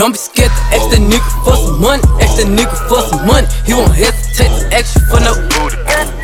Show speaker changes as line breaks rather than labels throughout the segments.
Don't be scared to ask that nigga for some money. Ask that nigga for some money. He won't hesitate to ask you for no booty.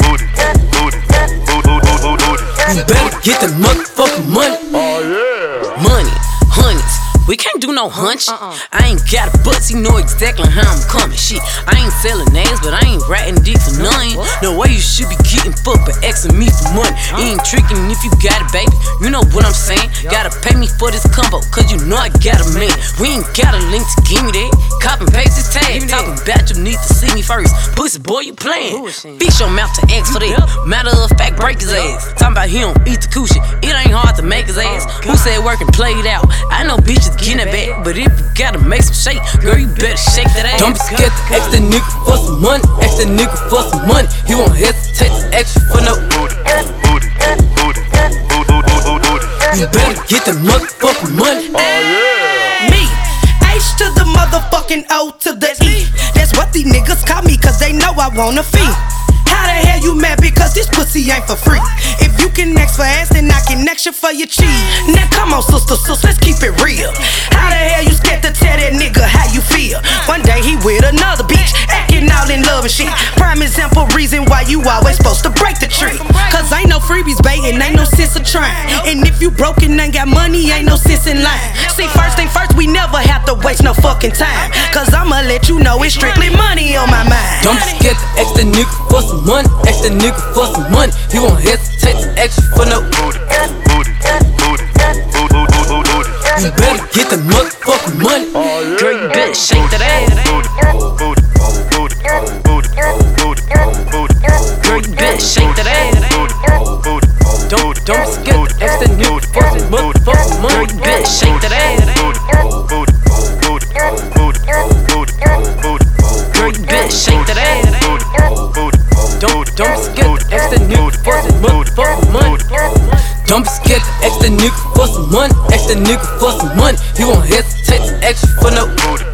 You better get that motherfucking money.
Oh yeah.
Money, honeys. We can't do no hunch. I ain't got a butts, you know exactly how I'm coming. Shit, I ain't selling names, but I ain't ratting dick for nothing. No way you should be getting fucked, but asking me for money. You ain't tricking if you got it, baby. You know what I'm saying? Gotta pay me for this combo, cause you know I got a man. We ain't got a link to give me that. Cop and paste this tag. Talking about you need to see me first. Pussy boy, you playing. Fix your mouth to ask for that. Matter of fact, break his ass. Talking about him, eat the coochie. It ain't hard to make his ass. Who said work and play it out? I know bitches getting it back, but if you gotta make some shake, girl, you better shake that ass. Don't be scared to ask that nigga for some money. Ask that nigga for some money. He won't hesitate to ask you for no booty. You better get that motherfucking money.
Oh yeah.
Me, H to the motherfucking O to the E. That's what these niggas call me, cause they know I want a fee. How the hell you mad because this pussy ain't for free? If you can ask for ass, then I can ask you for your cheese. Now come on, sister, let's keep it real. How the hell you scared to tell that nigga how you feel? One day he with another bitch, acting all in love and shit. Prime example reason why you always supposed to break the tree. Cause ain't no freebies baiting, ain't no sense of trying. And if you broken, ain't got money, ain't no sense in line. See, first thing first, we never have to waste no fucking time. Cause I'ma let you know it's strictly money on my mind.
Don't be scared to ask that nigga for some money. Ask that nigga for some money. He won't hesitate to ask you for no booty. You better get that motherfucking money.
Girl, you better shake that ass. Girl, you better shake that ass.
Don't be scared to ask that nigga for some motherfucking money.
Girl, you better shake that ass. Girl, you better shake that ass.
Don't be scared to ask that nigga for some motherfucking money. Don't be scared to ask that nigga for some money. Ask that nigga for some money. He won't hesitate to ask you for no booty.